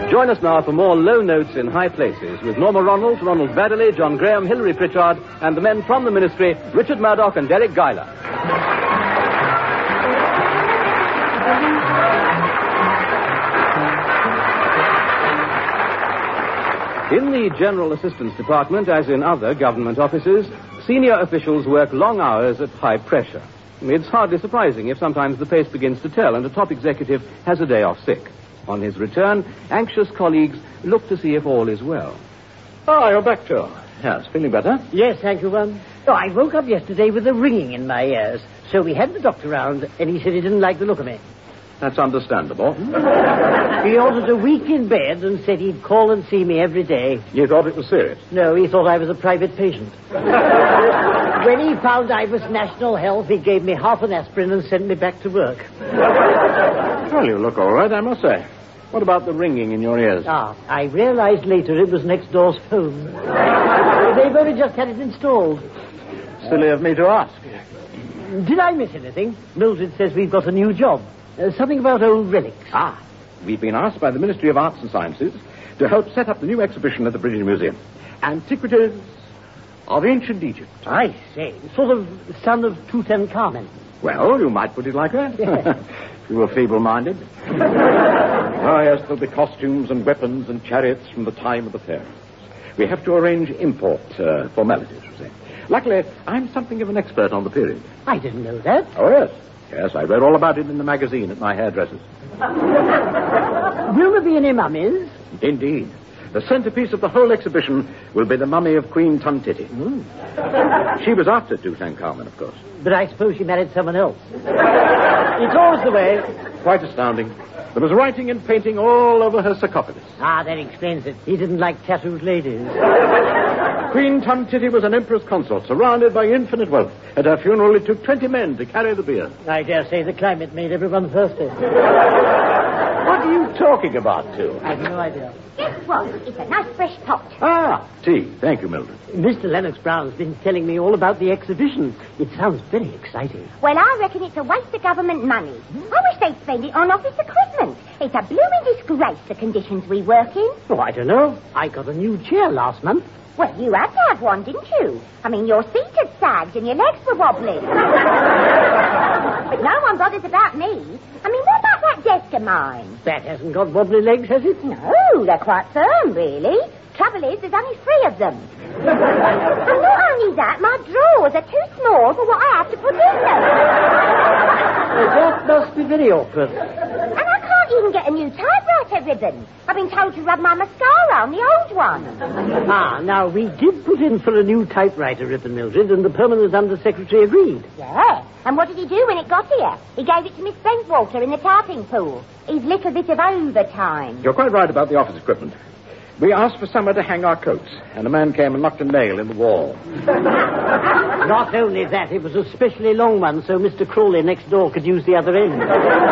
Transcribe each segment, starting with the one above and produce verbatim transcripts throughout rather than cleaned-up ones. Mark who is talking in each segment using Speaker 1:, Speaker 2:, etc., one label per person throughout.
Speaker 1: Join us now for more low notes in high places with Norma Ronald, Ronald Baddeley, John Graham, Hilary Pritchard, and the men from the Ministry, Richard Murdoch and Derek Guyler. In the General Assistance Department, as in other government offices, senior officials work long hours at high pressure. It's hardly surprising if sometimes the pace begins to tell and a top executive has a day off sick. On his return, anxious colleagues look to see if all is well.
Speaker 2: Oh, you're back, Joe. Yes, feeling better?
Speaker 3: Yes, thank you, um. Oh, I woke up yesterday with a ringing in my ears, so we had the doctor round, and he said he didn't like the look of me.
Speaker 2: That's understandable.
Speaker 3: He ordered a week in bed and said he'd call and see me every day.
Speaker 2: You thought it was serious?
Speaker 3: No, he thought I was a private patient. When he found I was National Health, he gave me half an aspirin and sent me back to work.
Speaker 2: Well, you look all right, I must say. What about the ringing in your ears?
Speaker 3: Ah, I realized later it was next door's phone. They've only just had it installed.
Speaker 2: Silly of me to ask.
Speaker 3: Did I miss anything? Mildred says we've got a new job. Uh, something about old relics.
Speaker 2: Ah, we've been asked by the Ministry of Arts and Sciences to help set up the new exhibition at the British Museum. Antiquities of Ancient Egypt.
Speaker 3: I say, sort of son of Tutankhamen.
Speaker 2: Well, you might put it like that. If you were feeble-minded. Oh, yes, there'll be costumes and weapons and chariots from the time of the pharaohs. We have to arrange import uh, formalities, you see. Luckily, I'm something of an expert on the period.
Speaker 3: I didn't know that.
Speaker 2: Oh, yes. Yes, I read all about it in the magazine at my hairdresser's.
Speaker 3: Will there be any mummies?
Speaker 2: Indeed. The centerpiece of the whole exhibition will be the mummy of Queen Tuntiti. Mm. She was after Tutankhamen, of course.
Speaker 3: But I suppose she married someone else. It's always the way.
Speaker 2: Quite astounding. There was writing and painting all over her sarcophagus.
Speaker 3: Ah, that explains it. He didn't like tattooed ladies.
Speaker 2: Queen Tuntiti was an emperor's consort, surrounded by infinite wealth. At her funeral, it took twenty men to carry the bier.
Speaker 3: I dare say the climate made everyone thirsty.
Speaker 2: What are you talking about, too?
Speaker 3: I have no idea.
Speaker 4: Guess what? It's a nice fresh pot.
Speaker 2: Ah, tea. Thank you, Mildred.
Speaker 3: Mister Lennox Brown's been telling me all about the exhibition. It sounds very exciting.
Speaker 4: Well, I reckon it's a waste of government money. I wish they'd spend it on office equipment. It's a blooming disgrace, the conditions we work in.
Speaker 3: Oh, I don't know. I got a new chair last month.
Speaker 4: Well, you had to have one, didn't you? I mean, your seat had sagged and your legs were wobbling. But no one bothers about me. I mean, what about that desk of mine?
Speaker 3: That hasn't got wobbly legs, has it?
Speaker 4: No, they're quite firm, really. Trouble is, there's only three of them. And not only that, my drawers are too small for what I have to put in them.
Speaker 3: Well, that must be very awkward.
Speaker 4: And I can't even get a new typewriter ribbon. I've been told to rub my mascara on the old one.
Speaker 3: Ah, now, we did put in for a new typewriter ribbon, Mildred, and the permanent undersecretary agreed.
Speaker 4: Yeah. And what did he do when it got here? He gave it to Miss Brentwater in the tarping pool. His little bit of overtime.
Speaker 2: You're quite right about the office equipment. We asked for somewhere to hang our coats, and a man came and knocked a nail in the wall.
Speaker 3: Not only that, it was a specially long one, so Mister Crawley next door could use the other end.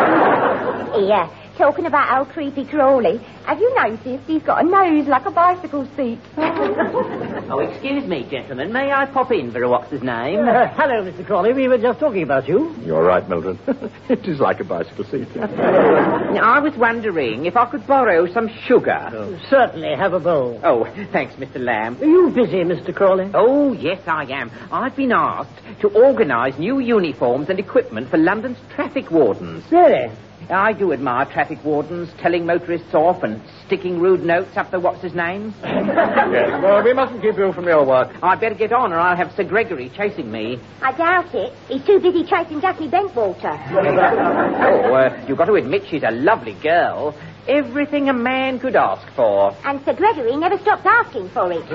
Speaker 4: Yeah, talking about old creepy Crawley, have you noticed he's got a nose like a bicycle seat?
Speaker 5: Oh, excuse me, gentlemen. May I pop in for a what's his name?
Speaker 3: Uh, hello, Mister Crawley. We were just talking about you.
Speaker 2: You're right, Mildred. It is like a bicycle seat.
Speaker 5: I was wondering if I could borrow some sugar.
Speaker 3: Oh, certainly, have a bowl.
Speaker 5: Oh, thanks, Mister Lamb.
Speaker 3: Are you busy, Mister Crawley?
Speaker 5: Oh, yes, I am. I've been asked to organise new uniforms and equipment for London's traffic wardens.
Speaker 3: Really?
Speaker 5: I do admire traffic wardens telling motorists off and sticking rude notes up the what's-his-names.
Speaker 2: Yes, well, we mustn't keep you from your work.
Speaker 5: I'd better get on or I'll have Sir Gregory chasing me.
Speaker 4: I doubt it. He's too busy chasing Daphne Bentwater.
Speaker 5: Oh, uh, you've got to admit she's a lovely girl. Everything a man could ask for.
Speaker 4: And Sir Gregory never stops asking for it.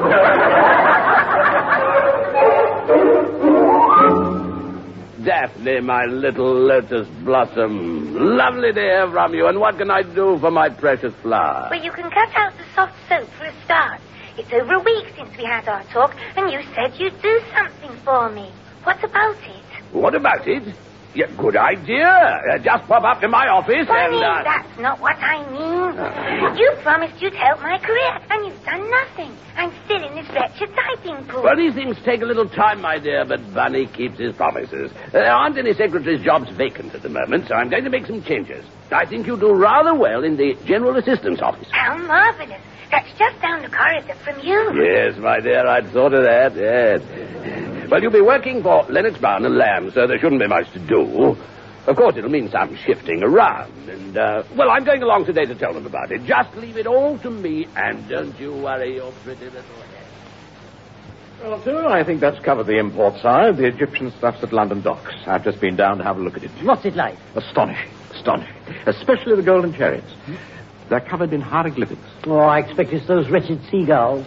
Speaker 6: Daphne, my little lotus blossom. Lovely to hear from you. And what can I do for my precious flower?
Speaker 7: Well, you can cut out the soft soap for a start. It's over a week since we had our talk, and you said you'd do something for me. What about it?
Speaker 6: What about it? Yeah, good idea. Uh, just pop up to my office
Speaker 7: Bunny,
Speaker 6: and... Uh...
Speaker 7: that's not what I mean. You promised you'd help my career, and you've done nothing. I'm still in this wretched typing pool.
Speaker 6: Well, these things take a little time, my dear, but Bunny keeps his promises. There aren't any secretary's jobs vacant at the moment, so I'm going to make some changes. I think you do rather well in the General Assistance Office.
Speaker 7: How marvelous. That's just down the corridor from you.
Speaker 6: Yes, my dear, I'd thought of that, yes. Well, you'll be working for Lennox Brown and Lamb, so there shouldn't be much to do. Of course, it'll mean some shifting around, and, uh, well, I'm going along today to tell them about it. Just leave it all to me, and don't you worry your pretty little head.
Speaker 2: Well, sir, I think that's covered the import side. The Egyptian stuff's at London docks. I've just been down to have a look at it.
Speaker 3: What's it like?
Speaker 2: Astonishing, astonishing. Especially the golden chariots. They're covered in hieroglyphics.
Speaker 3: Oh, I expect it's those wretched seagulls.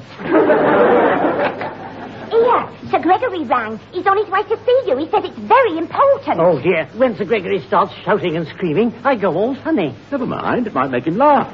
Speaker 4: Here, Sir Gregory rang. He's on his way to see you. He said it's very important.
Speaker 3: Oh, dear. When Sir Gregory starts shouting and screaming, I go all funny.
Speaker 2: Never mind. It might make him laugh.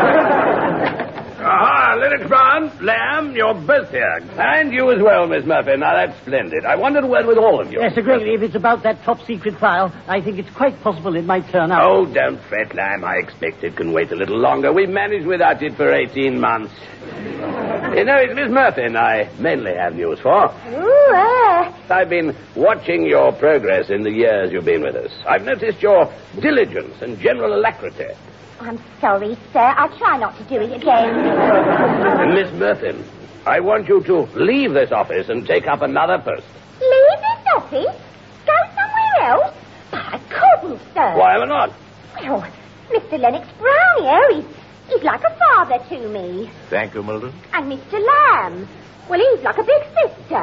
Speaker 6: Aha, Lennox Brown, Lamb, you're both here. And you as well, Miss Murphy. Now, that's splendid. I wanted to word with all of you.
Speaker 3: Yes, Sir Gregory, if it's about that top-secret file, I think it's quite possible it might turn up.
Speaker 6: Oh, don't fret, Lamb. I expect it can wait a little longer. We've managed without it for eighteen months. You know, it's Miss Murphy I mainly have news for.
Speaker 4: Ooh, uh...
Speaker 6: I've been watching your progress in the years you've been with us. I've noticed your diligence and general alacrity.
Speaker 4: I'm sorry, sir. I'll try not to do it again.
Speaker 6: And Miss Murphy, I want you to leave this office and take up another post.
Speaker 4: Leave this office? Go somewhere else? But I couldn't, sir.
Speaker 6: Why not?
Speaker 4: Well, Mister Lennox Brown here, he's, he's like a father to me.
Speaker 2: Thank you, Mildred.
Speaker 4: And Mister Lamb, well, he's like a big sister.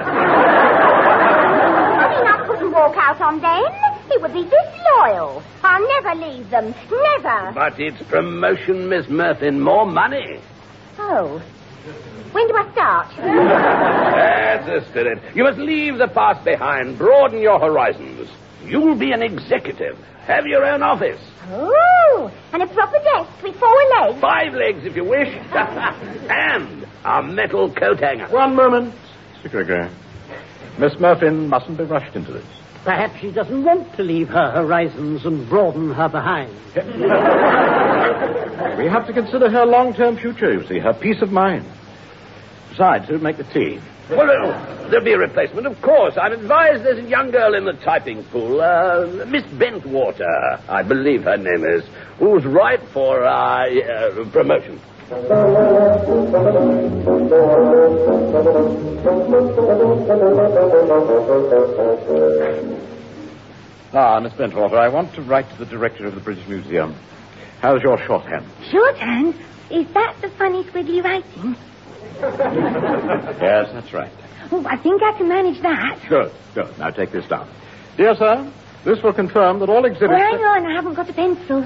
Speaker 4: I mean, I couldn't walk out on them. It would be disloyal. I'll never leave them. Never.
Speaker 6: But it's promotion, Miss Murphy, more money.
Speaker 4: Oh. When do I start?
Speaker 6: That's the spirit. You must leave the past behind, broaden your horizons. You'll be an executive. Have your own office.
Speaker 4: Oh, and a proper desk with four legs.
Speaker 6: Five legs, if you wish. And a metal coat hanger.
Speaker 2: One moment, Sir Gregory. Miss Murphy mustn't be rushed into this.
Speaker 3: Perhaps she doesn't want to leave her horizons and broaden her behind.
Speaker 2: We have to consider her long-term future, you see, her peace of mind. Besides, who'd make the tea?
Speaker 6: Well, uh, there'll be a replacement, of course. I'm advised there's a young girl in the typing pool, uh, Miss Bentwater, I believe her name is, who's ripe for uh, uh, promotion.
Speaker 2: Ah, Miss Bentwater, I want to write to the director of the British Museum. How's your shorthand?
Speaker 7: Shorthand? Is that the funny squiggly writing?
Speaker 2: Yes, that's right.
Speaker 7: Oh, I think I can manage that.
Speaker 2: Good, good. Now take this down. Dear sir, this will confirm that all exhibits...
Speaker 7: Oh, hang on, I haven't got a pencil.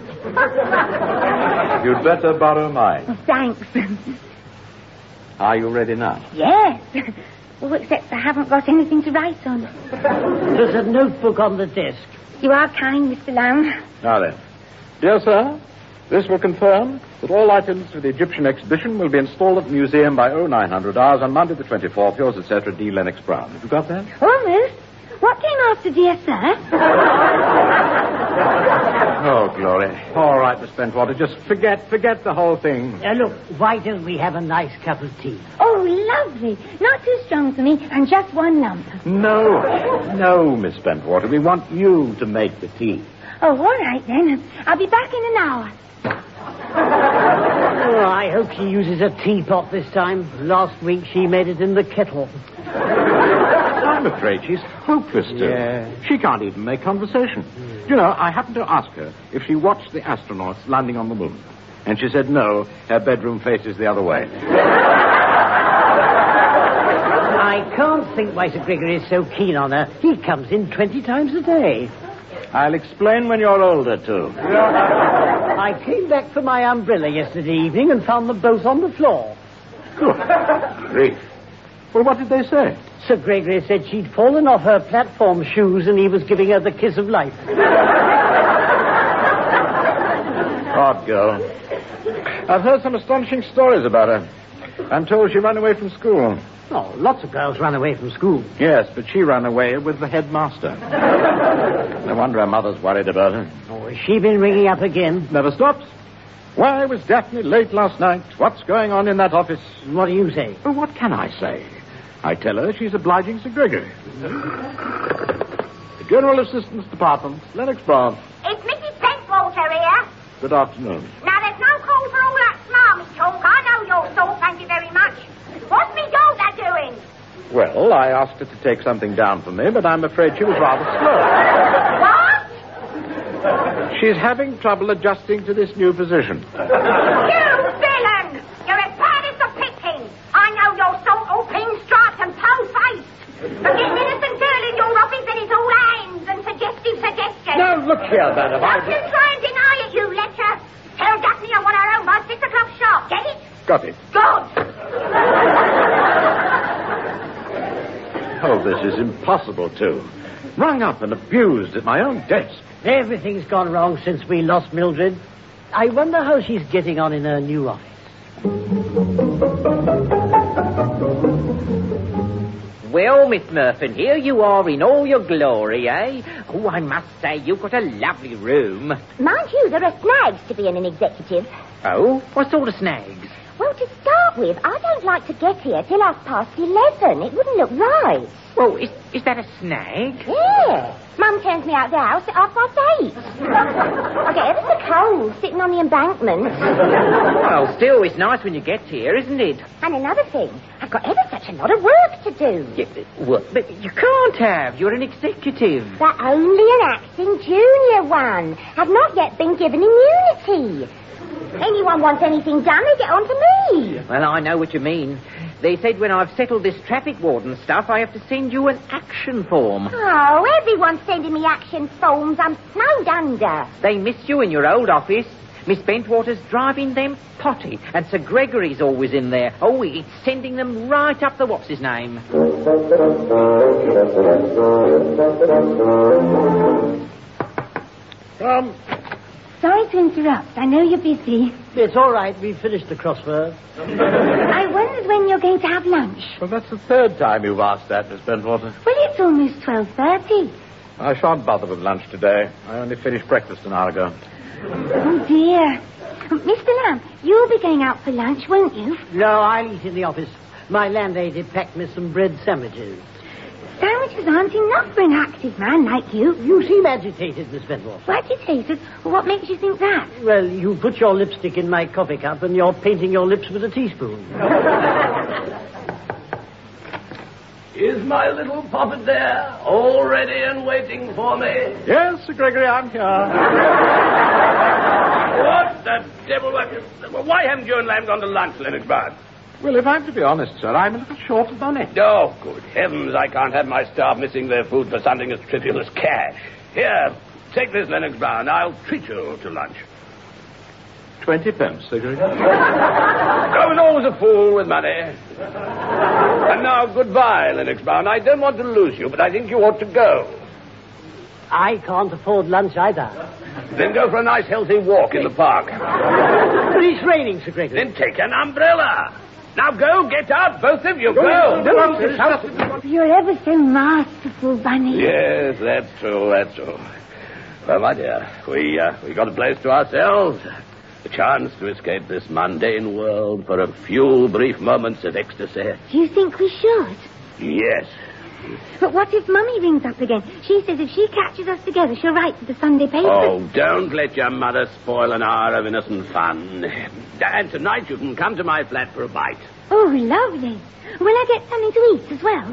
Speaker 2: You'd better borrow mine.
Speaker 7: Oh, thanks.
Speaker 2: Are you ready now?
Speaker 7: Yes. Oh, except I haven't got anything to write on.
Speaker 3: There's a notebook on the desk.
Speaker 7: You are kind, Mister Lamb.
Speaker 2: Now then. Dear sir, this will confirm that all items for the Egyptian exhibition will be installed at the museum by oh nine hundred hours on Monday the twenty-fourth. Yours, et cetera, D. Lennox Brown. Have you got that?
Speaker 7: Almost. What came after, dear sir?
Speaker 2: Oh, glory. All right, Miss Bentwater, just forget, forget the whole thing.
Speaker 3: Uh, look, why don't we have a nice cup of tea?
Speaker 7: Oh, lovely. Not too strong for me, and just one lump.
Speaker 2: No, no, Miss Bentwater. We want you to make the tea.
Speaker 7: Oh, all right, then. I'll be back in an hour.
Speaker 3: Oh, I hope she uses a teapot this time. Last week she made it in the kettle.
Speaker 2: I'm afraid she's hopeless to.
Speaker 3: Yeah.
Speaker 2: She can't even make conversation. Mm. You know, I happened to ask her if she watched the astronauts landing on the moon. And she said no, her bedroom faces the other way.
Speaker 3: I can't think why Sir Gregory is so keen on her. He comes in twenty times a day.
Speaker 2: I'll explain when you're older, too.
Speaker 3: I came back for my umbrella yesterday evening and found them both on the floor.
Speaker 2: Good grief. Well, what did they say?
Speaker 3: Sir Gregory said she'd fallen off her platform shoes and he was giving her the kiss of life.
Speaker 2: Odd girl. I've heard some astonishing stories about her. I'm told she ran away from school.
Speaker 3: Oh, lots of girls run away from school.
Speaker 2: Yes, but she ran away with the headmaster. No wonder her mother's worried about her.
Speaker 3: Oh, has she been ringing up again?
Speaker 2: Never stops. Why was Daphne late last night? What's going on in that office?
Speaker 3: What do you say?
Speaker 2: Well, what can I say? I tell her she's obliging Sir Gregory. The General Assistance Department, Lennox Branch.
Speaker 4: It's Missus Pentwater here.
Speaker 2: Good afternoon.
Speaker 4: Now, there's no call for all that smarmy talk. I know your sort, thank you very much. What's me daughter doing?
Speaker 2: Well, I asked her to take something down for me, but I'm afraid she was rather slow.
Speaker 4: What?
Speaker 2: She's having trouble adjusting to this new position.
Speaker 4: You villain! You're as bad as the picking. I know your sort, all pinstripes and toe-faced. But get an innocent girl in your office and it's all hands and suggestive suggestions.
Speaker 2: Now, look here, madam.
Speaker 4: Don't you try and deny it, you lecher. Tell Daphne I want her home by six o'clock sharp. Get it?
Speaker 2: Got it.
Speaker 4: Good.
Speaker 2: Oh, this is impossible, too. Rung up and abused at my own desk.
Speaker 3: Everything's gone wrong since we lost Mildred. I wonder how she's getting on in her new office.
Speaker 5: Well, Miss Murphin, here you are in all your glory, eh? Oh, I must say, you've got a lovely room.
Speaker 4: Mind you, there are snags to being an executive.
Speaker 5: Oh? What sort of snags?
Speaker 4: Well, to start with, I don't like to get here till half past eleven. It wouldn't look right.
Speaker 5: Well, is, is that a snag?
Speaker 4: Yeah. Mum turns me out the house at half past eight. I get ever so cold sitting on the embankment.
Speaker 5: Well, still, it's nice when you get here, isn't it?
Speaker 4: And another thing, I've got ever such a lot of work to do.
Speaker 5: You, what? But you can't have. You're an executive.
Speaker 4: But only an acting junior one. I've not yet been given immunity. Anyone wants anything done, they get on to me.
Speaker 5: Well, I know what you mean. They said when I've settled this traffic warden stuff, I have to send you an action form.
Speaker 4: Oh, everyone's sending me action forms. I'm snowed under.
Speaker 5: They miss you in your old office. Miss Bentwater's driving them potty, and Sir Gregory's always in there. Oh, it's sending them right up the what's-his-name.
Speaker 2: Come.
Speaker 7: Sorry to interrupt. I know you're busy.
Speaker 3: It's all right. We've finished the crossword.
Speaker 7: I wondered when you're going to have lunch.
Speaker 2: Well, that's the third time you've asked that, Miss Bentwater.
Speaker 7: Well, it's almost twelve thirty.
Speaker 2: I shan't bother with lunch today. I only finished breakfast an hour ago.
Speaker 7: Oh, dear. Mister Lamb, you'll be going out for lunch, won't you?
Speaker 3: No, I'll eat in the office. My landlady packed me some bread sandwiches.
Speaker 7: Sandwiches aren't enough for an active man like you.
Speaker 3: You seem agitated, Miss Bentwater.
Speaker 7: Agitated? What makes you think that?
Speaker 3: Well, you put your lipstick in my coffee cup and you're painting your lips with a teaspoon.
Speaker 6: Is my little puppet there, all ready and waiting for me?
Speaker 2: Yes, Sir Gregory, I'm here.
Speaker 6: What the devil? Why haven't you and Lamb gone to lunch, Lennox Branch?
Speaker 2: Well, if I'm to be honest, sir, I'm a little short of money.
Speaker 6: Oh, good heavens, I can't have my staff missing their food for something as trivial as cash. Here, take this, Lennox Brown. I'll treat you to lunch.
Speaker 2: Twenty pence, Sir Gregory.
Speaker 6: I was always a fool with money. And now, goodbye, Lennox Brown. I don't want to lose you, but I think you ought to go.
Speaker 3: I can't afford lunch either.
Speaker 6: Then go for a nice, healthy walk in the park.
Speaker 3: But it's raining, Sir Gregory.
Speaker 6: Then take an umbrella. Now go, get out, both of you, go.
Speaker 7: You're ever so masterful, Bunny.
Speaker 6: Yes, that's true, that's true. Well, my dear, we, uh, we got a place to ourselves. A chance to escape this mundane world for a few brief moments of ecstasy.
Speaker 7: Do you think we should?
Speaker 6: Yes.
Speaker 7: But what if Mummy rings up again? She says if she catches us together, she'll write to the Sunday paper.
Speaker 6: Oh, don't let your mother spoil an hour of innocent fun. And tonight you can come to my flat for a bite.
Speaker 7: Oh, lovely. Will I get something to eat as well?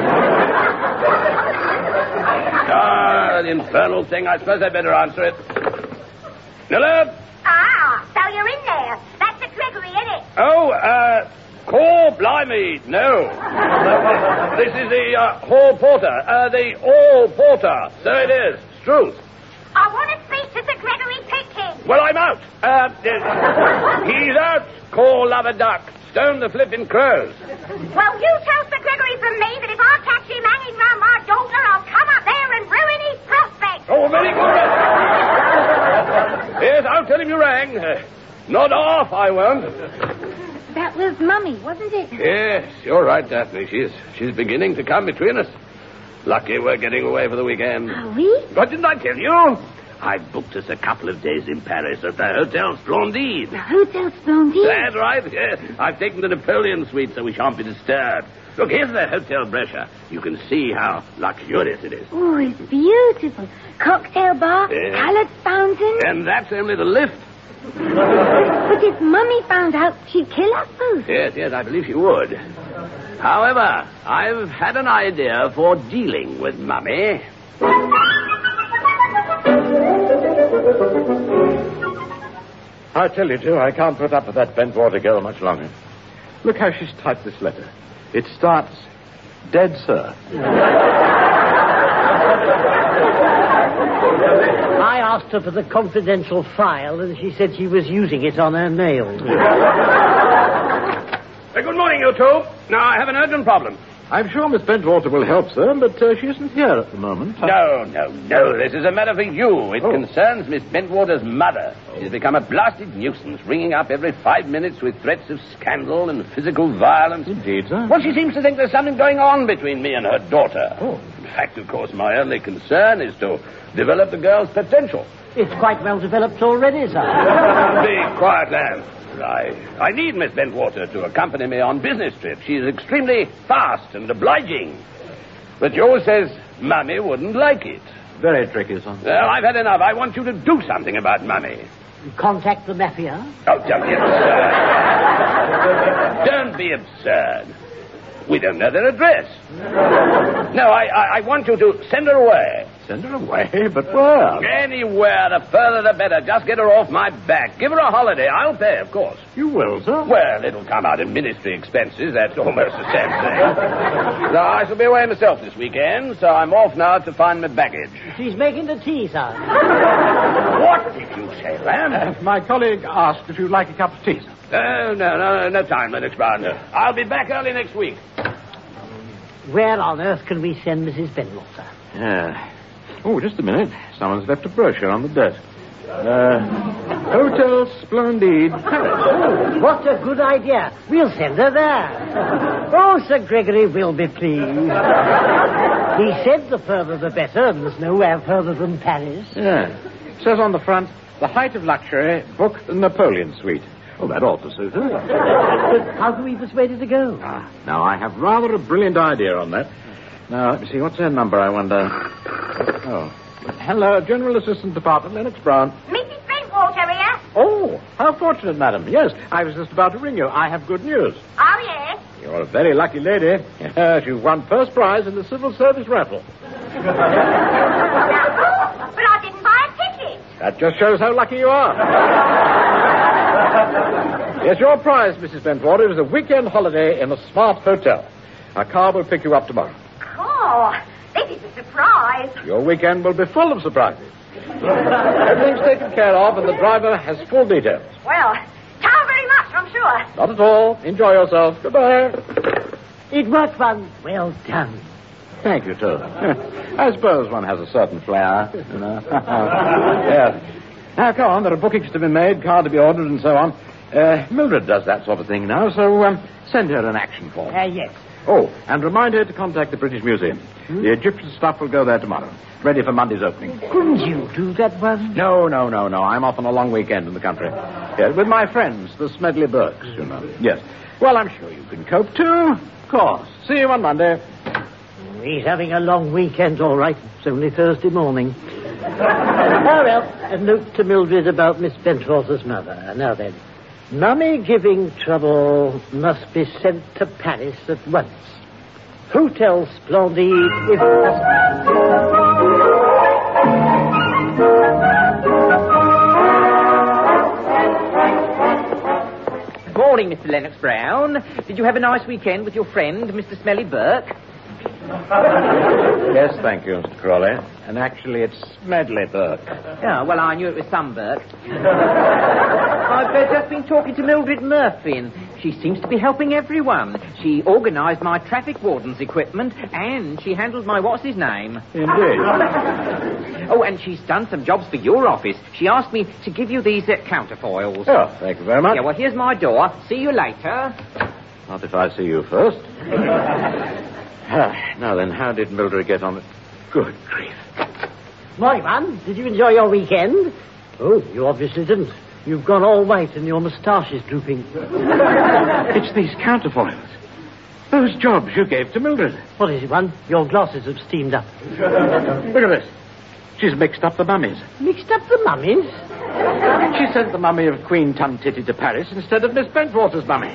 Speaker 6: Ah, the infernal thing. I suppose I'd better answer it. Nilla?
Speaker 4: Ah, so you're in there. That's the Gregory, isn't it?
Speaker 6: Oh, uh... Call blimey, no. This is the uh, hall porter, uh, the hall porter. So it is. Truth.
Speaker 4: I want to speak to Sir Gregory Pitkin.
Speaker 6: Well, I'm out. Uh, uh, he's out. Call love a duck. Stone the flipping crows.
Speaker 4: Well, you tell Sir Gregory from me that if I catch him hanging round my daughter, I'll come up there and ruin his prospects.
Speaker 6: Oh, very good. Yes, I'll tell him you rang. Uh, not off, I won't.
Speaker 7: That was Mummy, wasn't it?
Speaker 6: Yes, you're right, Daphne. She's, she's beginning to come between us. Lucky we're getting away for the weekend.
Speaker 7: Are we?
Speaker 6: What didn't I tell you? I booked us a couple of days in Paris at the Hotel Splendide.
Speaker 7: The Hotel Splendide?
Speaker 6: That's right, yes. I've taken the Napoleon suite so we shan't be disturbed. Look, here's the Hotel Brescia. You can see how luxurious it is.
Speaker 7: Oh, it's beautiful. Cocktail bar,
Speaker 6: Yeah.
Speaker 7: coloured fountain.
Speaker 6: And that's only the lift.
Speaker 7: But if Mummy found out, she'd kill us both.
Speaker 6: Yes, yes, I believe she would. However, I've had an idea for dealing with Mummy.
Speaker 2: I tell you, Joe, I can't put up with that Bentwater girl much longer. Look how she's typed this letter. It starts, Dead Sir.
Speaker 3: I asked her for the confidential file, and she said she was using it on her nails.
Speaker 6: Uh, good morning, you two. Now, I have an urgent problem.
Speaker 2: I'm sure Miss Bentwater will help, sir, but uh, she isn't here at the moment.
Speaker 6: No, no, no. This is a matter for you. It
Speaker 2: Oh.
Speaker 6: concerns Miss Bentwater's mother. She's become a blasted nuisance, ringing up every five minutes with threats of scandal and physical violence.
Speaker 2: Indeed, sir.
Speaker 6: Well, she seems to think there's something going on between me and her daughter.
Speaker 2: Oh.
Speaker 6: In fact, of course, my only concern is to develop the girl's potential.
Speaker 3: It's quite well developed already, sir.
Speaker 6: Be quiet, lad. I, I need Miss Bentwater to accompany me on business trips. She's extremely fast and obliging. But Joe says Mummy wouldn't like it.
Speaker 2: Very tricky, sir.
Speaker 6: Well, I've had enough. I want you to do something about Mummy.
Speaker 3: Contact the mafia.
Speaker 6: Oh, don't be absurd. Don't be absurd. We don't know their address. No, I, I, I want you to send her away.
Speaker 2: Send her away, but where?
Speaker 6: Anywhere, the further the better. Just get her off my back. Give her a holiday. I'll pay, of course.
Speaker 2: You will, sir.
Speaker 6: Well, it'll come out in ministry expenses. That's almost the same thing. Now, I shall be away myself this weekend, so I'm off now to find my baggage.
Speaker 3: She's making the tea, sir.
Speaker 6: What did you say, Lamb?
Speaker 2: Uh, my colleague asked if you'd like a cup of tea, sir.
Speaker 6: Oh, no, no, no time, Lennox Brown. I'll be back early next week.
Speaker 3: Where on earth can we send Missus Bentwater?
Speaker 2: Yeah. Oh, just a minute. Someone's left a brochure on the desk. Uh, Hotel Splendide, Paris.
Speaker 3: Oh, what a good idea. We'll send her there. Oh, Sir Gregory will be pleased. He said the further the better, and there's nowhere further than Paris.
Speaker 2: Yeah. Says on the front, the height of luxury, book the Napoleon suite. Oh, that ought to suit her.
Speaker 3: But how can we persuade her to go?
Speaker 2: Ah, now, I have rather a brilliant idea on that. Now, let me see, what's her number, I wonder? Oh. Hello, General Assistant Department, Lennox Brown.
Speaker 4: Missus Bentwater here.
Speaker 2: Oh, how fortunate, madam. Yes, I was just about to ring you. I have good news.
Speaker 4: Oh, yes.
Speaker 2: You're a very lucky lady. Yes, you've won first prize in the civil service raffle.
Speaker 4: But I didn't buy a ticket.
Speaker 2: That just shows how lucky you are. Yes, your prize, Missus Bentwater, is a weekend holiday in a smart hotel. Our car will pick you up tomorrow.
Speaker 4: Oh, this is a surprise.
Speaker 2: Your weekend will be full of surprises. Everything's taken care of, and the driver has full details.
Speaker 4: Well, ciao very much, I'm sure.
Speaker 2: Not at all. Enjoy yourself. Goodbye.
Speaker 3: It was fun. Well done.
Speaker 2: Thank you, too. I suppose one has a certain flair, you know. Yes. Now, come on. There are bookings to be made, car to be ordered, and so on. Uh, Mildred does that sort of thing now, so um, send her an action form.
Speaker 3: Uh, yes.
Speaker 2: Oh, and remind her to contact the British Museum. Hmm? The Egyptian stuff will go there tomorrow. Ready for Monday's opening.
Speaker 3: Couldn't you do that one?
Speaker 2: No, no, no, no. I'm off on a long weekend in the country. Yes, with my friends, the Smedley Burkes, you know. Yes. Well, I'm sure you can cope, too. Of course. See you on Monday.
Speaker 3: He's having a long weekend, all right. It's only Thursday morning. Oh, well, a note to Mildred about Miss Bentwater's mother. Now then, Mummy giving trouble must be sent to Paris at once. Hotel Splendide, if possible.
Speaker 5: Morning, Mister Lennox Brown. Did you have a nice weekend with your friend, Mister Smelly Burke?
Speaker 2: Yes, thank you, Mister Crawley. And actually, it's Smedley Burke.
Speaker 5: Oh, well, I knew it was some Burke. I've uh, just been talking to Mildred Murphy, and she seems to be helping everyone. She organised my traffic warden's equipment, and she handled my what's-his-name.
Speaker 2: Indeed.
Speaker 5: Oh, and she's done some jobs for your office. She asked me to give you these uh, counterfoils.
Speaker 2: Oh, thank you very much.
Speaker 5: Yeah, well, here's my door. See you later.
Speaker 2: Not if I see you first. Ah, now then, how did Mildred get on it? Good grief.
Speaker 3: Morning, man. Did you enjoy your weekend? Oh, you obviously didn't. You've gone all white and your moustache is drooping.
Speaker 2: It's these counterfoils. Those jobs you gave to Mildred.
Speaker 3: What is it, man? Your glasses have steamed up.
Speaker 2: Look at this. She's mixed up the mummies.
Speaker 3: Mixed up the mummies?
Speaker 2: She sent the mummy of Queen Tum-Titty to Paris instead of Miss Bentwater's mummy.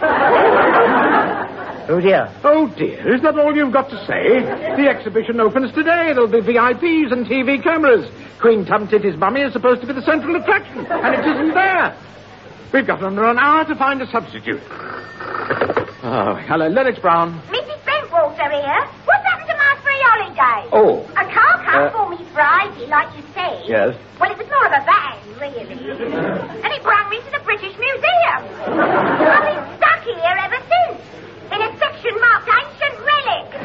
Speaker 3: Oh, dear.
Speaker 2: Oh, dear. Is that all you've got to say? The exhibition opens today. There'll be V I Ps and T V cameras. Queen Tum-Titty's mummy is supposed to be the central attraction, and it isn't there. We've got under an hour to find a substitute. Oh, hello, Lennox Brown.
Speaker 4: Missus Bentwater here. What's happened to my free holiday?
Speaker 2: Oh.
Speaker 4: A car come
Speaker 2: Uh,
Speaker 4: for me Friday, like you said.
Speaker 2: Yes.
Speaker 4: Well, it was more of a van, really. And it brought me to the British Museum. I've been stuck here ever since, in a section marked Ancient Relics.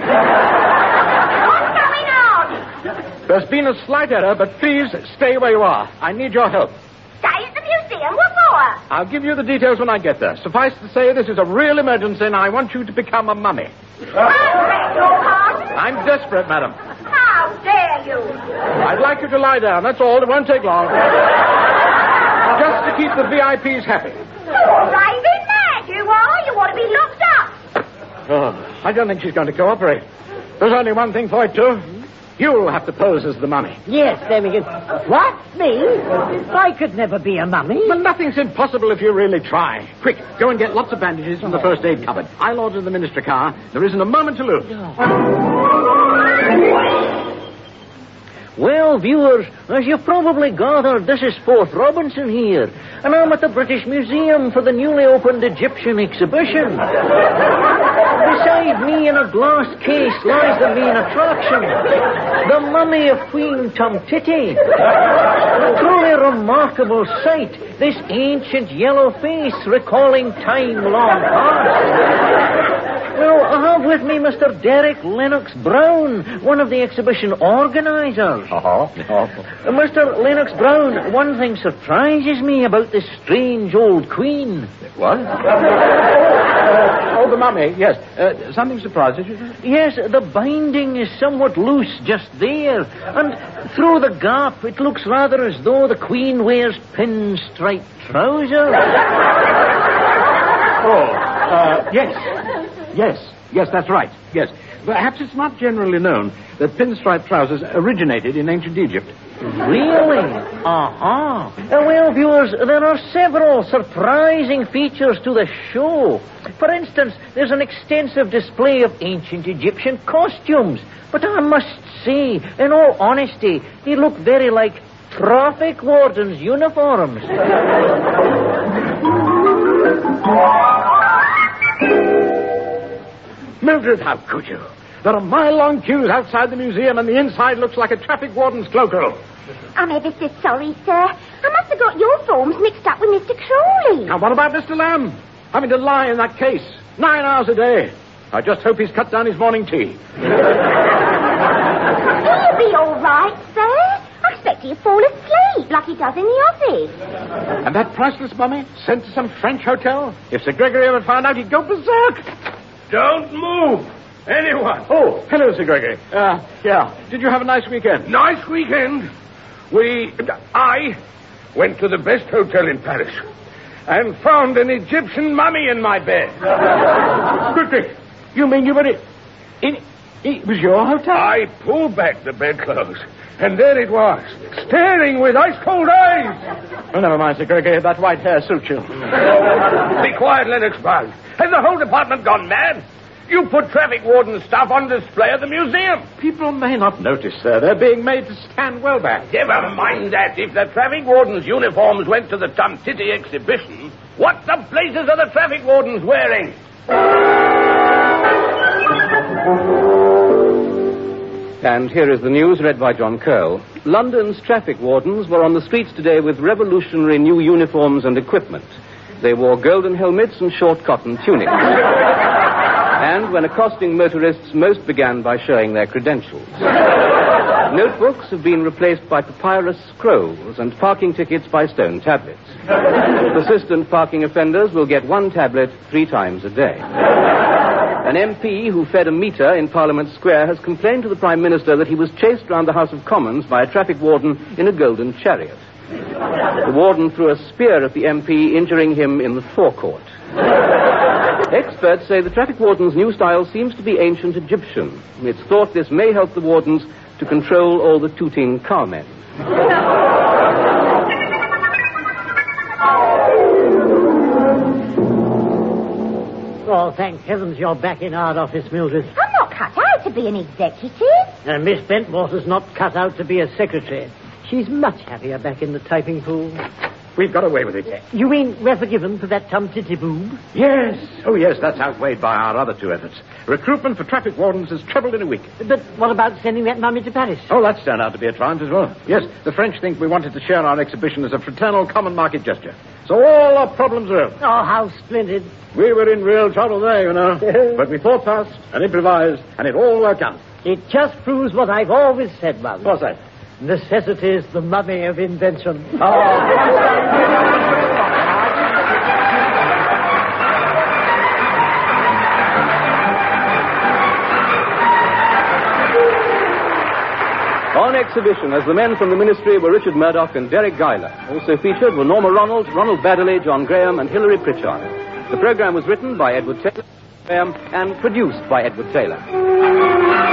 Speaker 4: What's going on?
Speaker 2: There's been a slight error, but please stay where you are. I need your help.
Speaker 4: Stay at the museum? What for?
Speaker 2: I'll give you the details when I get there. Suffice to say, this is a real emergency, and I want you to become a mummy.
Speaker 4: I beg your pardon?
Speaker 2: I'm desperate, madam.
Speaker 4: How dare you?
Speaker 2: I'd like you to lie down. That's all. It won't take long. Just to keep the V I Ps happy.
Speaker 4: You're raving mad, you are. You want to be locked up.
Speaker 2: Oh, I don't think she's going to cooperate. There's only one thing for it, too. You'll have to pose as the mummy.
Speaker 3: Yes, there we go. What? Me? I could never be a mummy.
Speaker 2: Well, nothing's impossible if you really try. Quick, go and get lots of bandages from the first aid cupboard. I'll order the ministry car. There isn't a moment to lose.
Speaker 3: Well, viewers, as you've probably gathered, this is Forth Robinson here, and I'm at the British Museum for the newly opened Egyptian exhibition. Beside me in a glass case lies the main attraction, the mummy of Queen Tum-Titty. A truly remarkable sight, this ancient yellow face recalling time long past. Well, I have with me Mister Derek Lennox Brown, one of the exhibition organisers.
Speaker 2: Uh-huh.
Speaker 3: Uh, Mister Lennox Brown, one thing surprises me about this strange old queen.
Speaker 2: What? Oh, the mummy, yes. Uh, something surprises you?
Speaker 3: Yes, the binding is somewhat loose just there, and through the gap it looks rather as though the queen wears pinstripe trousers.
Speaker 2: Oh, uh, yes. Yes, yes, that's right. Yes. Perhaps it's not generally known that pinstripe trousers originated in ancient Egypt.
Speaker 3: Really? Uh-huh. Uh, well, viewers, there are several surprising features to the show. For instance, there's an extensive display of ancient Egyptian costumes. But I must say, in all honesty, they look very like traffic wardens' uniforms.
Speaker 2: Mildred, how could you? There are mile-long queues outside the museum, and the inside looks like a traffic warden's cloakroom.
Speaker 4: I'm ever so sorry, sir. I must have got your forms mixed up with Mister Crawley.
Speaker 2: Now, what about Mister Lamb? Having to lie in that case nine hours a day. I just hope he's cut down his morning tea.
Speaker 4: He'll be all right, sir. I expect he'll fall asleep like he does in the office.
Speaker 2: And that priceless mummy sent to some French hotel? If Sir Gregory ever found out, he'd go berserk.
Speaker 6: Don't move. Anyone.
Speaker 2: Oh, hello, Sir Gregory. Uh, yeah. Did you have a nice weekend?
Speaker 6: Nice weekend. We, I, went to the best hotel in Paris and found an Egyptian mummy in my bed.
Speaker 2: Good grief. You mean you were in... in... It was your hotel?
Speaker 6: I pulled back the bedclothes, and there it was, staring with ice-cold eyes.
Speaker 2: Oh, never mind, Sir Gregory. That white hair suits you.
Speaker 6: Be quiet, Lennox Brown. Has the whole department gone mad? You put traffic warden stuff on display at the museum.
Speaker 2: People may not notice, sir. They're being made to stand well back.
Speaker 6: Never mind that. If the traffic warden's uniforms went to the Tum-Titty exhibition, what the blazes are the traffic wardens wearing?
Speaker 1: And here is the news read by John Curl. London's traffic wardens were on the streets today with revolutionary new uniforms and equipment. They wore golden helmets and short cotton tunics. And when accosting motorists, most began by showing their credentials. Notebooks have been replaced by papyrus scrolls and parking tickets by stone tablets. Persistent parking offenders will get one tablet three times a day. An M P who fed a meter in Parliament Square has complained to the Prime Minister that he was chased round the House of Commons by a traffic warden in a golden chariot. The warden threw a spear at the M P, injuring him in the forecourt. Experts say the traffic warden's new style seems to be ancient Egyptian. It's thought this may help the wardens to control all the tooting carmen.
Speaker 3: Oh, thank heavens you're back in our office, Mildred.
Speaker 4: I'm not cut out to be an executive.
Speaker 3: And Miss Bentwater's not cut out to be a secretary. She's much happier back in the typing pool.
Speaker 2: We've got away with it.
Speaker 3: You mean we're forgiven for that tum-titty boob?
Speaker 2: Yes. Oh, yes, that's outweighed by our other two efforts. Recruitment for traffic wardens has trebled in a week.
Speaker 3: But what about sending that mummy to Paris?
Speaker 2: Oh, that's turned out to be a triumph as well. Yes, the French think we wanted to share our exhibition as a fraternal common market gesture. So all our problems are over.
Speaker 3: Oh, how splendid.
Speaker 2: We were in real trouble there, you know. But we thought fast and improvised, and it all worked out.
Speaker 3: It just proves what I've always said, Mum.
Speaker 2: What's that?
Speaker 3: Necessity is the mummy of invention.
Speaker 2: Oh.
Speaker 1: On exhibition as the men from the Ministry were Richard Murdoch and Derek Guyler. Also featured were Norma Ronald, Ronald Baddeley, John Graham, and Hilary Pritchard. The program was written by Edward Taylor and produced by Edward Taylor.